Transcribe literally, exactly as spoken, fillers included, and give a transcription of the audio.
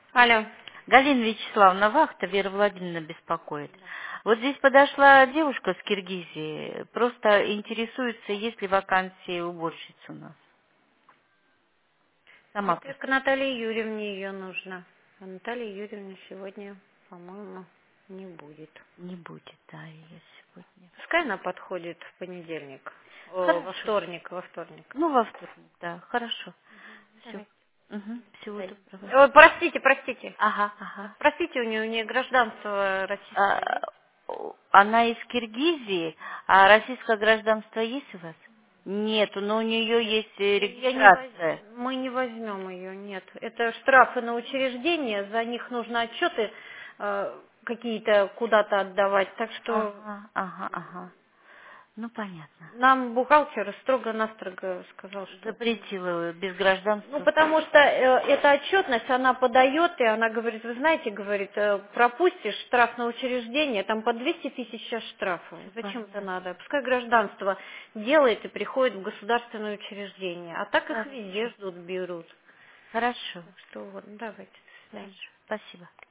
Алло. Галина Вячеславовна, вахта Вера Владимировна беспокоит. Вот здесь подошла девушка с Киргизии, просто интересуется, есть ли вакансии уборщицы у нас. Сама Это просто к Наталье Юрьевне ее нужно. А Наталья Юрьевна сегодня, по-моему, не будет. не будет, да, ее сегодня. Пускай она подходит в понедельник. О, во Хорошо. вторник, во вторник. Ну, во вторник, да, хорошо. Все. Давайте. Угу. Всего Дай. доброго. Ой, простите, простите. Ага, ага. Спросите у нее, у нее гражданство российское А, есть? о, она из Киргизии, а российское гражданство есть у вас? Нету, но у нее есть э, Я не воз... регистрация. Мы не возьмем ее, нет. Это штрафы на учреждение, за них нужно отчеты э, какие-то куда-то отдавать. Так что Ага, ага, ага. Ну, понятно. нам бухгалтер строго-настрого сказал, что... Запретила без Ну, гражданства. потому что э, эта отчетность, она подает, и она говорит, вы знаете, говорит, э, пропустишь штраф на учреждение, там по двести тысяч сейчас штрафов. Всё Зачем это понятно. надо? Пускай гражданство делает и приходит в государственное учреждение. А так их везде Хорошо. ждут, берут. Хорошо. Так что вот, давайте, до свидания. Хорошо. Спасибо.